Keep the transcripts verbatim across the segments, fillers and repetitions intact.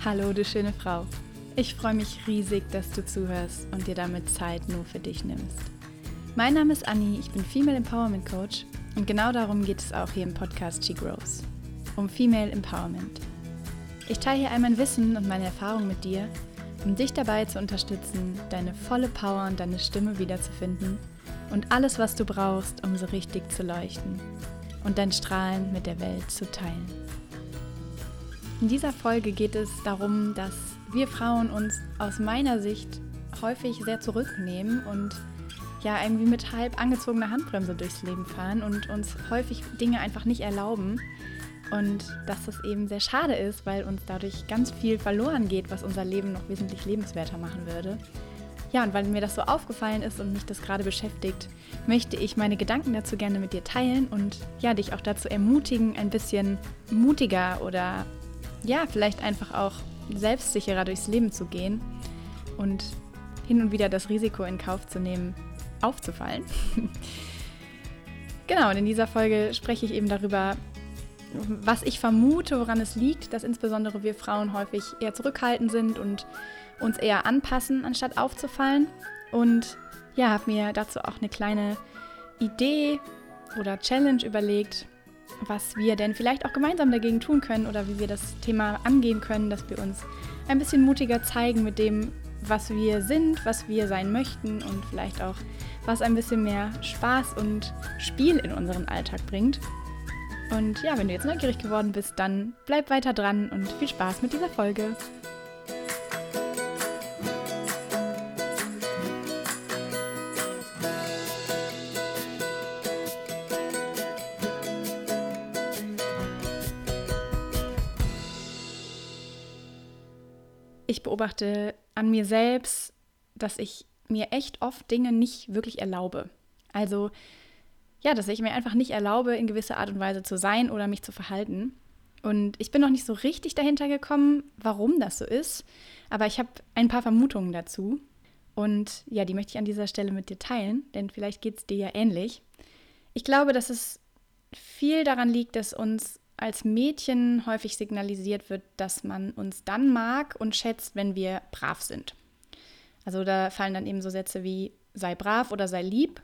Hallo, du schöne Frau. Ich freue mich riesig, dass du zuhörst und dir damit Zeit nur für dich nimmst. Mein Name ist Anni, ich bin Female Empowerment Coach und genau darum geht es auch hier im Podcast She Grows. Um Female Empowerment. Ich teile hier all mein Wissen und meine Erfahrungen mit dir, um dich dabei zu unterstützen, deine volle Power und deine Stimme wiederzufinden und alles, was du brauchst, um so richtig zu leuchten und dein Strahlen mit der Welt zu teilen. In dieser Folge geht es darum, dass wir Frauen uns aus meiner Sicht häufig sehr zurücknehmen und ja irgendwie mit halb angezogener Handbremse durchs Leben fahren und uns häufig Dinge einfach nicht erlauben und dass das eben sehr schade ist, weil uns dadurch ganz viel verloren geht, was unser Leben noch wesentlich lebenswerter machen würde. Ja, und weil mir das so aufgefallen ist und mich das gerade beschäftigt, möchte ich meine Gedanken dazu gerne mit dir teilen und ja, dich auch dazu ermutigen, ein bisschen mutiger oder ja, vielleicht einfach auch selbstsicherer durchs Leben zu gehen und hin und wieder das Risiko in Kauf zu nehmen, aufzufallen. Genau, und in dieser Folge spreche ich eben darüber, was ich vermute, woran es liegt, dass insbesondere wir Frauen häufig eher zurückhaltend sind und uns eher anpassen, anstatt aufzufallen. Und ja, habe mir dazu auch eine kleine Idee oder Challenge überlegt, was wir denn vielleicht auch gemeinsam dagegen tun können oder wie wir das Thema angehen können, dass wir uns ein bisschen mutiger zeigen mit dem, was wir sind, was wir sein möchten und vielleicht auch, was ein bisschen mehr Spaß und Spiel in unseren Alltag bringt. Und ja, wenn du jetzt neugierig geworden bist, dann bleib weiter dran und viel Spaß mit dieser Folge. Ich beobachte an mir selbst, dass ich mir echt oft Dinge nicht wirklich erlaube. Also, ja, dass ich mir einfach nicht erlaube, in gewisser Art und Weise zu sein oder mich zu verhalten. Und ich bin noch nicht so richtig dahinter gekommen, warum das so ist. Aber ich habe ein paar Vermutungen dazu. Und ja, die möchte ich an dieser Stelle mit dir teilen, denn vielleicht geht es dir ja ähnlich. Ich glaube, dass es viel daran liegt, dass uns als Mädchen häufig signalisiert wird, dass man uns dann mag und schätzt, wenn wir brav sind. Also da fallen dann eben so Sätze wie sei brav oder sei lieb.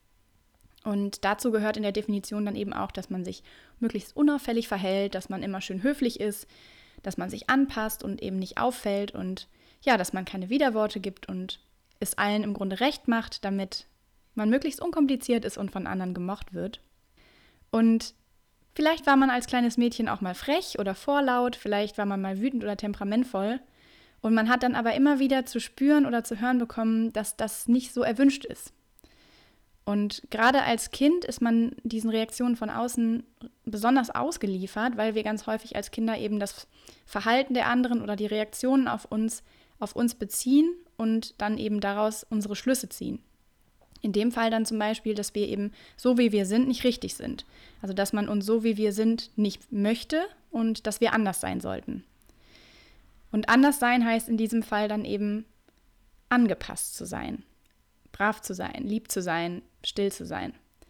Und dazu gehört in der Definition dann eben auch, dass man sich möglichst unauffällig verhält, dass man immer schön höflich ist, dass man sich anpasst und eben nicht auffällt und ja, dass man keine Widerworte gibt und es allen im Grunde recht macht, damit man möglichst unkompliziert ist und von anderen gemocht wird. Und vielleicht war man als kleines Mädchen auch mal frech oder vorlaut, vielleicht war man mal wütend oder temperamentvoll und man hat dann aber immer wieder zu spüren oder zu hören bekommen, dass das nicht so erwünscht ist. Und gerade als Kind ist man diesen Reaktionen von außen besonders ausgeliefert, weil wir ganz häufig als Kinder eben das Verhalten der anderen oder die Reaktionen auf uns, auf uns beziehen und dann eben daraus unsere Schlüsse ziehen. In dem Fall dann zum Beispiel, dass wir eben so wie wir sind nicht richtig sind. Also dass man uns so wie wir sind nicht möchte und dass wir anders sein sollten. Und anders sein heißt in diesem Fall dann eben angepasst zu sein, brav zu sein, lieb zu sein, still zu sein.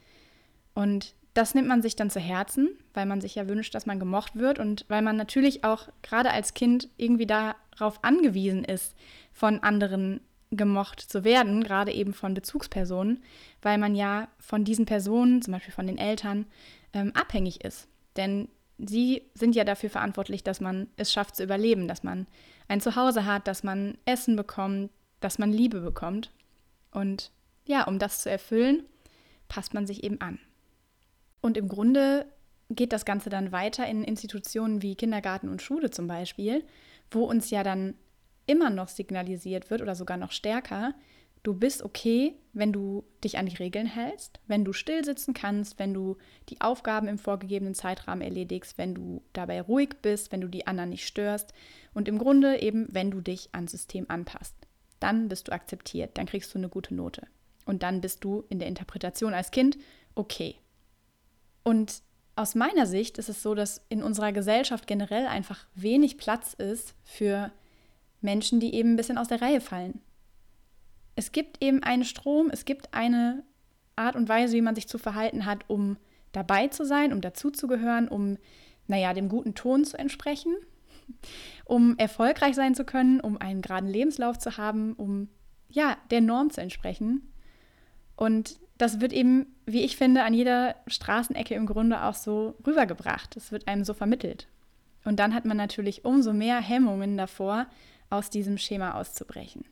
Und das nimmt man sich dann zu Herzen, weil man sich ja wünscht, dass man gemocht wird und weil man natürlich auch gerade als Kind irgendwie darauf angewiesen ist, von anderen gemocht zu werden, gerade eben von Bezugspersonen, weil man ja von diesen Personen, zum Beispiel von den Eltern, ähm, abhängig ist. Denn sie sind ja dafür verantwortlich, dass man es schafft zu überleben, dass man ein Zuhause hat, dass man Essen bekommt, dass man Liebe bekommt. Und ja, um das zu erfüllen, passt man sich eben an. Und im Grunde geht das Ganze dann weiter in Institutionen wie Kindergarten und Schule zum Beispiel, wo uns ja dann immer noch signalisiert wird oder sogar noch stärker, du bist okay, wenn du dich an die Regeln hältst, wenn du still sitzen kannst, wenn du die Aufgaben im vorgegebenen Zeitrahmen erledigst, wenn du dabei ruhig bist, wenn du die anderen nicht störst und im Grunde eben, wenn du dich ans System anpasst. Dann bist du akzeptiert, dann kriegst du eine gute Note. Und dann bist du in der Interpretation als Kind okay. Und aus meiner Sicht ist es so, dass in unserer Gesellschaft generell einfach wenig Platz ist für Menschen, die eben ein bisschen aus der Reihe fallen. Es gibt eben einen Strom, es gibt eine Art und Weise, wie man sich zu verhalten hat, um dabei zu sein, um dazuzugehören, um, naja, dem guten Ton zu entsprechen. um erfolgreich sein zu können, um einen geraden Lebenslauf zu haben, um ja, der Norm zu entsprechen. Und das wird eben, wie ich finde, an jeder Straßenecke im Grunde auch so rübergebracht. Es wird einem so vermittelt. Und dann hat man natürlich umso mehr Hemmungen davor, aus diesem Schema auszubrechen.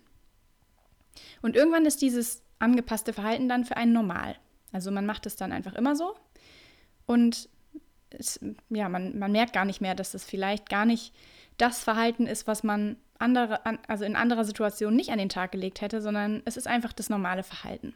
Und irgendwann ist dieses angepasste Verhalten dann für einen normal. Also man macht es dann einfach immer so und es, ja, man, man merkt gar nicht mehr, dass das vielleicht gar nicht das Verhalten ist, was man andere, also in anderer Situation nicht an den Tag gelegt hätte, sondern es ist einfach das normale Verhalten.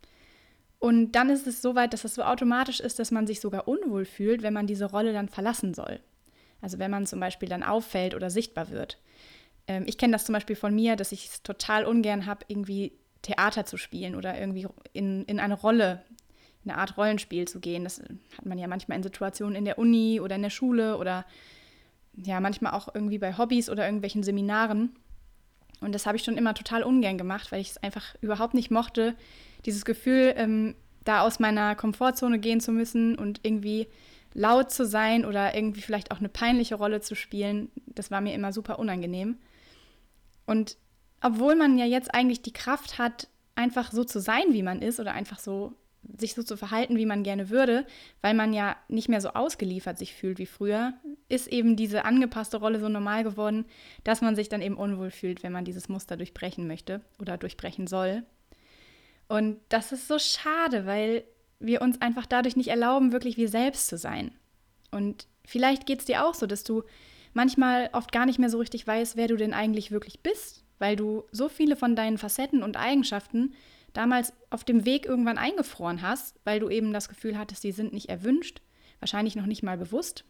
Und dann ist es so weit, dass es so automatisch ist, dass man sich sogar unwohl fühlt, wenn man diese Rolle dann verlassen soll. Also wenn man zum Beispiel dann auffällt oder sichtbar wird. Ähm, ich kenne das zum Beispiel von mir, dass ich es total ungern habe, irgendwie Theater zu spielen oder irgendwie in, in eine Rolle, in eine Art Rollenspiel zu gehen. Das hat man ja manchmal in Situationen in der Uni oder in der Schule oder ja manchmal auch irgendwie bei Hobbys oder irgendwelchen Seminaren. Und das habe ich schon immer total ungern gemacht, weil ich es einfach überhaupt nicht mochte, dieses Gefühl, ähm, da aus meiner Komfortzone gehen zu müssen und irgendwie laut zu sein oder irgendwie vielleicht auch eine peinliche Rolle zu spielen. Das war mir immer super unangenehm. Und obwohl man ja jetzt eigentlich die Kraft hat, einfach so zu sein, wie man ist oder einfach so sich so zu verhalten, wie man gerne würde, weil man ja nicht mehr so ausgeliefert sich fühlt wie früher, ist eben diese angepasste Rolle so normal geworden, dass man sich dann eben unwohl fühlt, wenn man dieses Muster durchbrechen möchte oder durchbrechen soll. Und das ist so schade, weil wir uns einfach dadurch nicht erlauben, wirklich wir selbst zu sein. Und vielleicht geht es dir auch so, dass du manchmal oft gar nicht mehr so richtig weißt, wer du denn eigentlich wirklich bist, weil du so viele von deinen Facetten und Eigenschaften damals auf dem Weg irgendwann eingefroren hast, weil du eben das Gefühl hattest, die sind nicht erwünscht, wahrscheinlich noch nicht mal bewusst.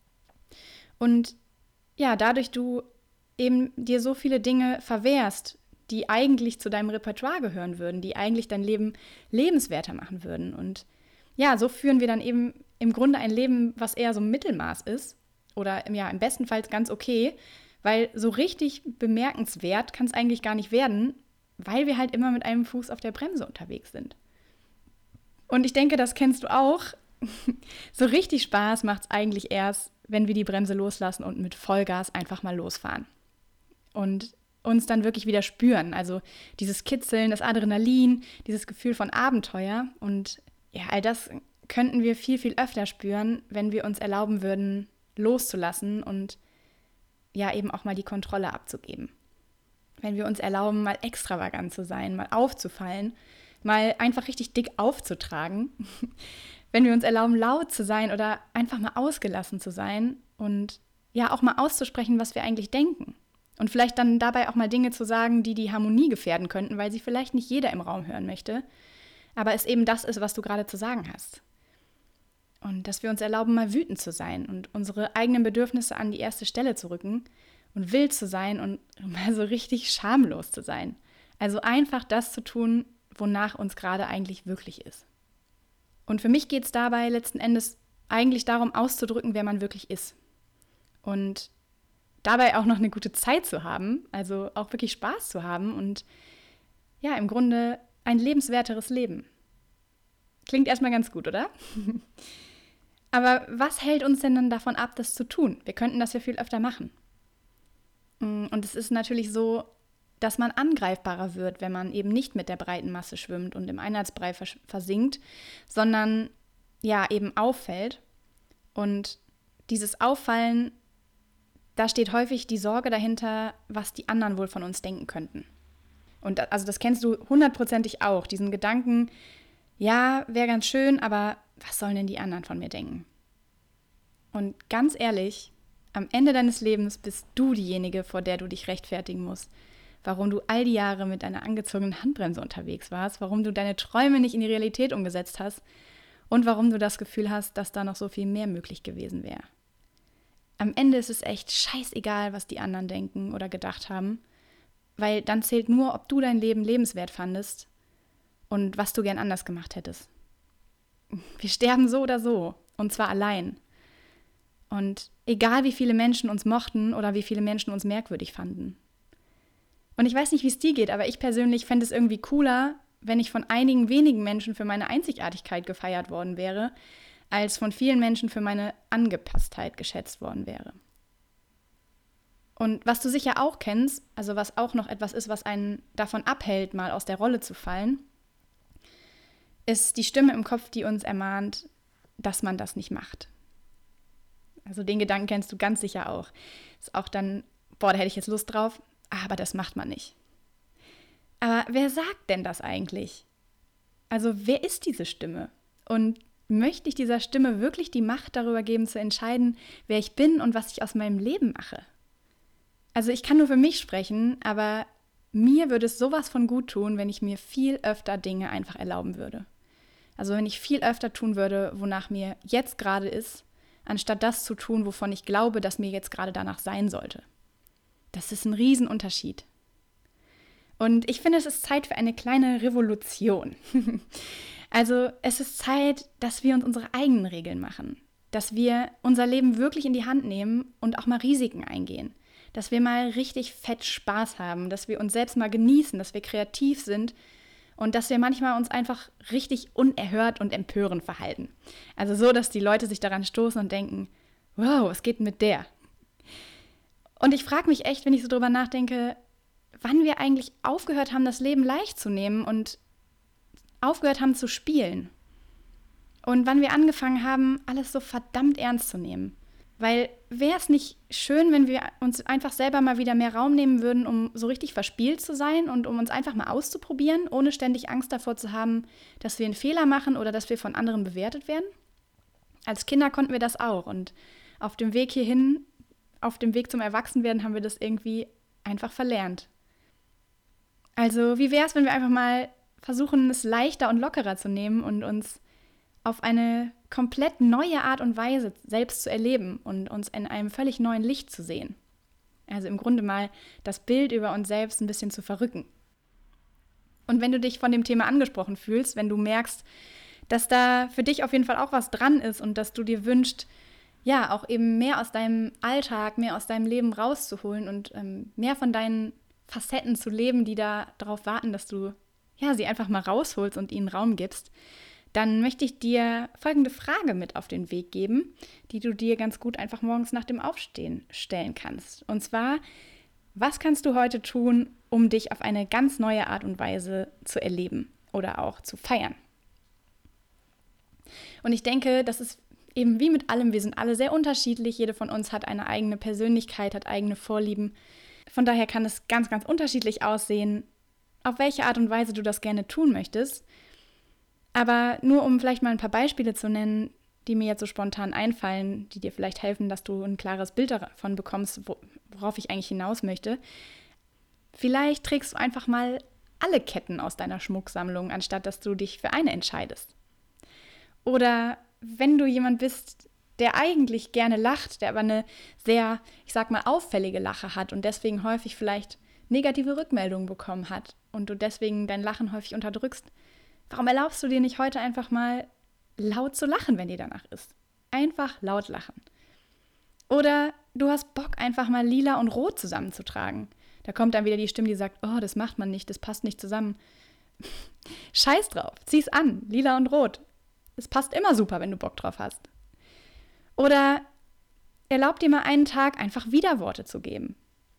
Und ja, dadurch du eben dir so viele Dinge verwehrst, die eigentlich zu deinem Repertoire gehören würden, die eigentlich dein Leben lebenswerter machen würden. Und ja, so führen wir dann eben im Grunde ein Leben, was eher so ein Mittelmaß ist oder ja, im besten Fall ganz okay, weil so richtig bemerkenswert kann es eigentlich gar nicht werden, weil wir halt immer mit einem Fuß auf der Bremse unterwegs sind. Und ich denke, das kennst du auch. So richtig Spaß macht es eigentlich erst, wenn wir die Bremse loslassen und mit Vollgas einfach mal losfahren. Und uns dann wirklich wieder spüren. Also dieses Kitzeln, das Adrenalin, dieses Gefühl von Abenteuer. Und ja, all das könnten wir viel, viel öfter spüren, wenn wir uns erlauben würden, loszulassen und ja, eben auch mal die Kontrolle abzugeben. Wenn wir uns erlauben, mal extravagant zu sein, mal aufzufallen, mal einfach richtig dick aufzutragen. Wenn wir uns erlauben, laut zu sein oder einfach mal ausgelassen zu sein und ja, auch mal auszusprechen, was wir eigentlich denken. Und vielleicht dann dabei auch mal Dinge zu sagen, die die Harmonie gefährden könnten, weil sie vielleicht nicht jeder im Raum hören möchte, aber es eben das ist, was du gerade zu sagen hast. Und dass wir uns erlauben, mal wütend zu sein und unsere eigenen Bedürfnisse an die erste Stelle zu rücken und wild zu sein und mal so richtig schamlos zu sein. Also einfach das zu tun, wonach uns gerade eigentlich wirklich ist. Und für mich geht es dabei letzten Endes eigentlich darum, auszudrücken, wer man wirklich ist. Und dabei auch noch eine gute Zeit zu haben, also auch wirklich Spaß zu haben und ja, im Grunde ein lebenswerteres Leben. Klingt erstmal ganz gut, oder? Aber was hält uns denn dann davon ab, das zu tun? Wir könnten das ja viel öfter machen. Und es ist natürlich so, dass man angreifbarer wird, wenn man eben nicht mit der breiten Masse schwimmt und im Einheitsbrei versinkt, sondern ja eben auffällt. Und dieses Auffallen, da steht häufig die Sorge dahinter, was die anderen wohl von uns denken könnten. Und also das kennst du hundertprozentig auch, diesen Gedanken, ja, wäre ganz schön, aber was sollen denn die anderen von mir denken? Und ganz ehrlich, am Ende deines Lebens bist du diejenige, vor der du dich rechtfertigen musst, warum du all die Jahre mit einer angezogenen Handbremse unterwegs warst, warum du deine Träume nicht in die Realität umgesetzt hast und warum du das Gefühl hast, dass da noch so viel mehr möglich gewesen wäre. Am Ende ist es echt scheißegal, was die anderen denken oder gedacht haben, weil dann zählt nur, ob du dein Leben lebenswert fandest und was du gern anders gemacht hättest. Wir sterben so oder so, und zwar allein. Und egal, wie viele Menschen uns mochten oder wie viele Menschen uns merkwürdig fanden. Und ich weiß nicht, wie es dir geht, aber ich persönlich fände es irgendwie cooler, wenn ich von einigen wenigen Menschen für meine Einzigartigkeit gefeiert worden wäre, als von vielen Menschen für meine Angepasstheit geschätzt worden wäre. Und was du sicher auch kennst, also was auch noch etwas ist, was einen davon abhält, mal aus der Rolle zu fallen, ist die Stimme im Kopf, die uns ermahnt, dass man das nicht macht. Also den Gedanken kennst du ganz sicher auch. Ist auch dann, boah, da hätte ich jetzt Lust drauf, aber das macht man nicht. Aber wer sagt denn das eigentlich? Also wer ist diese Stimme? Und möchte ich dieser Stimme wirklich die Macht darüber geben, zu entscheiden, wer ich bin und was ich aus meinem Leben mache? Also ich kann nur für mich sprechen, aber mir würde es sowas von gut tun, wenn ich mir viel öfter Dinge einfach erlauben würde. Also wenn ich viel öfter tun würde, wonach mir jetzt gerade ist, anstatt das zu tun, wovon ich glaube, dass mir jetzt gerade danach sein sollte. Das ist ein Riesenunterschied. Und ich finde, es ist Zeit für eine kleine Revolution. Also es ist Zeit, dass wir uns unsere eigenen Regeln machen. Dass wir unser Leben wirklich in die Hand nehmen und auch mal Risiken eingehen. Dass wir mal richtig fett Spaß haben, dass wir uns selbst mal genießen, dass wir kreativ sind und dass wir manchmal uns einfach richtig unerhört und empörend verhalten. Also so, dass die Leute sich daran stoßen und denken, wow, was geht denn mit der? Und ich frage mich echt, wenn ich so drüber nachdenke, wann wir eigentlich aufgehört haben, das Leben leicht zu nehmen und aufgehört haben zu spielen. Und wann wir angefangen haben, alles so verdammt ernst zu nehmen. Weil wäre es nicht schön, wenn wir uns einfach selber mal wieder mehr Raum nehmen würden, um so richtig verspielt zu sein und um uns einfach mal auszuprobieren, ohne ständig Angst davor zu haben, dass wir einen Fehler machen oder dass wir von anderen bewertet werden? Als Kinder konnten wir das auch und auf dem Weg hierhin, auf dem Weg zum Erwachsenwerden haben wir das irgendwie einfach verlernt. Also wie wäre es, wenn wir einfach mal versuchen, es leichter und lockerer zu nehmen und uns auf eine komplett neue Art und Weise selbst zu erleben und uns in einem völlig neuen Licht zu sehen. Also im Grunde mal das Bild über uns selbst ein bisschen zu verrücken. Und wenn du dich von dem Thema angesprochen fühlst, wenn du merkst, dass da für dich auf jeden Fall auch was dran ist und dass du dir wünschst, ja, auch eben mehr aus deinem Alltag, mehr aus deinem Leben rauszuholen und ähm, mehr von deinen Facetten zu leben, die da darauf warten, dass du ja, sie einfach mal rausholst und ihnen Raum gibst, dann möchte ich dir folgende Frage mit auf den Weg geben, die du dir ganz gut einfach morgens nach dem Aufstehen stellen kannst. Und zwar, was kannst du heute tun, um dich auf eine ganz neue Art und Weise zu erleben oder auch zu feiern? Und ich denke, das ist eben wie mit allem, wir sind alle sehr unterschiedlich, jede von uns hat eine eigene Persönlichkeit, hat eigene Vorlieben. Von daher kann es ganz, ganz unterschiedlich aussehen, auf welche Art und Weise du das gerne tun möchtest. Aber nur um vielleicht mal ein paar Beispiele zu nennen, die mir jetzt so spontan einfallen, die dir vielleicht helfen, dass du ein klares Bild davon bekommst, worauf ich eigentlich hinaus möchte. Vielleicht trägst du einfach mal alle Ketten aus deiner Schmucksammlung, anstatt dass du dich für eine entscheidest. Oder wenn du jemand bist, der eigentlich gerne lacht, der aber eine sehr, ich sag mal, auffällige Lache hat und deswegen häufig vielleicht negative Rückmeldungen bekommen hat und du deswegen dein Lachen häufig unterdrückst, warum erlaubst du dir nicht heute einfach mal laut zu lachen, wenn dir danach ist? Einfach laut lachen. Oder du hast Bock, einfach mal lila und rot zusammenzutragen. Da kommt dann wieder die Stimme, die sagt, oh, das macht man nicht, das passt nicht zusammen. Scheiß drauf, zieh's an, lila und rot. Es passt immer super, wenn du Bock drauf hast. Oder erlaub dir mal einen Tag, einfach Widerworte zu geben.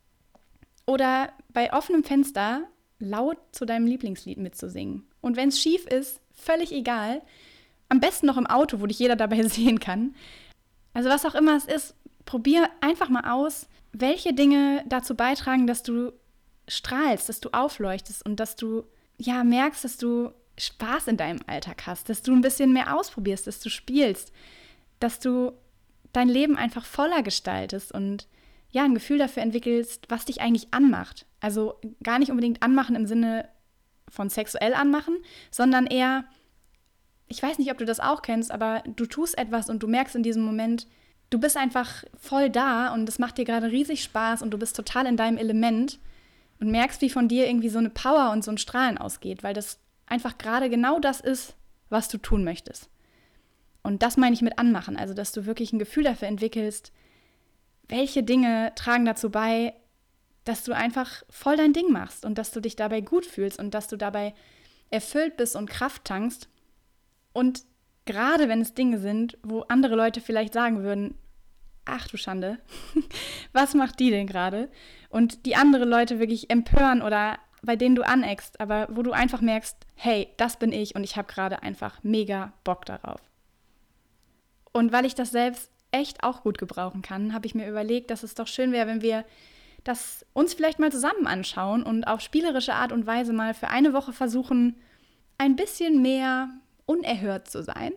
Oder bei offenem Fenster laut zu deinem Lieblingslied mitzusingen. Und wenn es schief ist, völlig egal. Am besten noch im Auto, wo dich jeder dabei sehen kann. Also was auch immer es ist, probier einfach mal aus, welche Dinge dazu beitragen, dass du strahlst, dass du aufleuchtest und dass du ja merkst, dass du Spaß in deinem Alltag hast, dass du ein bisschen mehr ausprobierst, dass du spielst, dass du dein Leben einfach voller gestaltest und ja, ein Gefühl dafür entwickelst, was dich eigentlich anmacht. Also gar nicht unbedingt anmachen im Sinne von sexuell anmachen, sondern eher, ich weiß nicht, ob du das auch kennst, aber du tust etwas und du merkst in diesem Moment, du bist einfach voll da und es macht dir gerade riesig Spaß und du bist total in deinem Element und merkst, wie von dir irgendwie so eine Power und so ein Strahlen ausgeht, weil das einfach gerade genau das ist, was du tun möchtest. Und das meine ich mit anmachen, also dass du wirklich ein Gefühl dafür entwickelst, welche Dinge tragen dazu bei, dass du einfach voll dein Ding machst und dass du dich dabei gut fühlst und dass du dabei erfüllt bist und Kraft tankst. Und gerade wenn es Dinge sind, wo andere Leute vielleicht sagen würden, ach du Schande, was macht die denn gerade? Und die andere Leute wirklich empören oder bei denen du aneckst, aber wo du einfach merkst, hey, das bin ich und ich habe gerade einfach mega Bock darauf. Und weil ich das selbst echt auch gut gebrauchen kann, habe ich mir überlegt, dass es doch schön wäre, wenn wir das uns vielleicht mal zusammen anschauen und auf spielerische Art und Weise mal für eine Woche versuchen, ein bisschen mehr unerhört zu sein.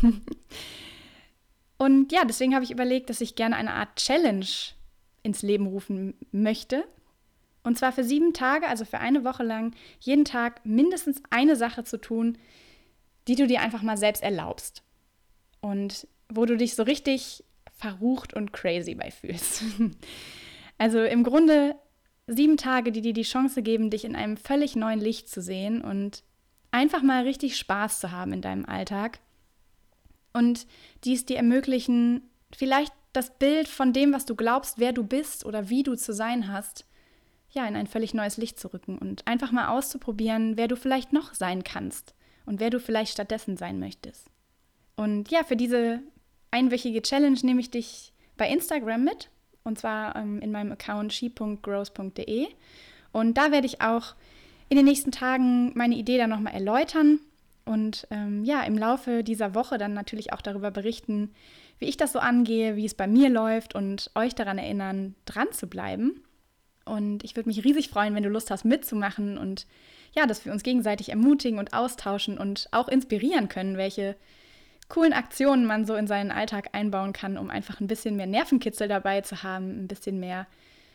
Und ja, deswegen habe ich überlegt, dass ich gerne eine Art Challenge ins Leben rufen möchte. Und zwar für sieben Tage, also für eine Woche lang, jeden Tag mindestens eine Sache zu tun, die du dir einfach mal selbst erlaubst. Und wo du dich so richtig verrucht und crazy bei fühlst. Also im Grunde sieben Tage, die dir die Chance geben, dich in einem völlig neuen Licht zu sehen und einfach mal richtig Spaß zu haben in deinem Alltag. Und die es dir ermöglichen, vielleicht das Bild von dem, was du glaubst, wer du bist oder wie du zu sein hast, ja, in ein völlig neues Licht zu rücken und einfach mal auszuprobieren, wer du vielleicht noch sein kannst und wer du vielleicht stattdessen sein möchtest. Und ja, für diese einwöchige Challenge nehme ich dich bei Instagram mit. Und zwar ähm, in meinem Account she punkt growth punkt de. Und da werde ich auch in den nächsten Tagen meine Idee dann nochmal erläutern und ähm, ja, im Laufe dieser Woche dann natürlich auch darüber berichten, wie ich das so angehe, wie es bei mir läuft und euch daran erinnern, dran zu bleiben. Und ich würde mich riesig freuen, wenn du Lust hast mitzumachen und ja, dass wir uns gegenseitig ermutigen und austauschen und auch inspirieren können, welche coolen Aktionen man so in seinen Alltag einbauen kann, um einfach ein bisschen mehr Nervenkitzel dabei zu haben, ein bisschen mehr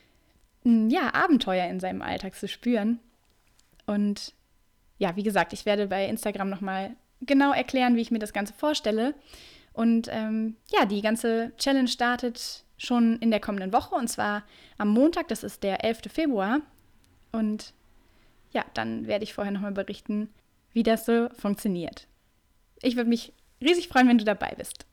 ja, Abenteuer in seinem Alltag zu spüren. Und ja, wie gesagt, ich werde bei Instagram nochmal genau erklären, wie ich mir das Ganze vorstelle. Und ähm, ja, die ganze Challenge startet schon in der kommenden Woche und zwar am Montag, das ist der elften Februar. Und ja, dann werde ich vorher nochmal berichten, wie das so funktioniert. Ich würde mich riesig freuen, wenn du dabei bist.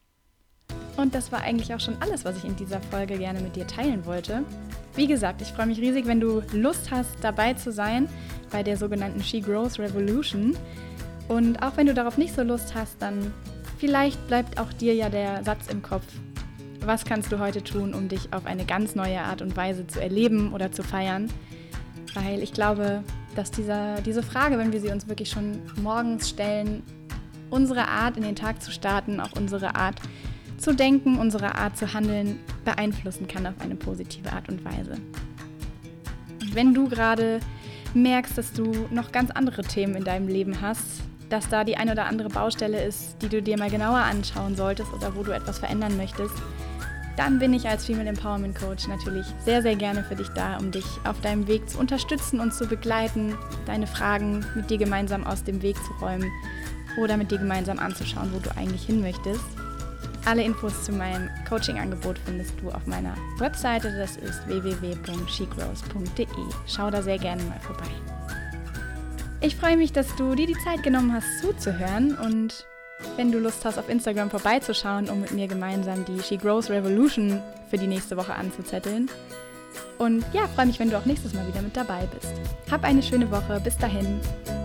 Und das war eigentlich auch schon alles, was ich in dieser Folge gerne mit dir teilen wollte. Wie gesagt, ich freue mich riesig, wenn du Lust hast, dabei zu sein bei der sogenannten She Growth Revolution. Und auch wenn du darauf nicht so Lust hast, dann vielleicht bleibt auch dir ja der Satz im Kopf: Was kannst du heute tun, um dich auf eine ganz neue Art und Weise zu erleben oder zu feiern? Weil ich glaube, dass dieser, diese Frage, wenn wir sie uns wirklich schon morgens stellen, unsere Art in den Tag zu starten, auch unsere Art zu denken, unsere Art zu handeln, beeinflussen kann auf eine positive Art und Weise. Und wenn du gerade merkst, dass du noch ganz andere Themen in deinem Leben hast, dass da die eine oder andere Baustelle ist, die du dir mal genauer anschauen solltest oder wo du etwas verändern möchtest, dann bin ich als Female Empowerment Coach natürlich sehr, sehr gerne für dich da, um dich auf deinem Weg zu unterstützen und zu begleiten, deine Fragen mit dir gemeinsam aus dem Weg zu räumen oder mit dir gemeinsam anzuschauen, wo du eigentlich hin möchtest. Alle Infos zu meinem Coaching-Angebot findest du auf meiner Webseite, das ist w w w punkt she growth punkt de. Schau da sehr gerne mal vorbei. Ich freue mich, dass du dir die Zeit genommen hast, zuzuhören, und wenn du Lust hast, auf Instagram vorbeizuschauen, um mit mir gemeinsam die She Growth Revolution für die nächste Woche anzuzetteln. Und ja, freue mich, wenn du auch nächstes Mal wieder mit dabei bist. Hab eine schöne Woche. Bis dahin.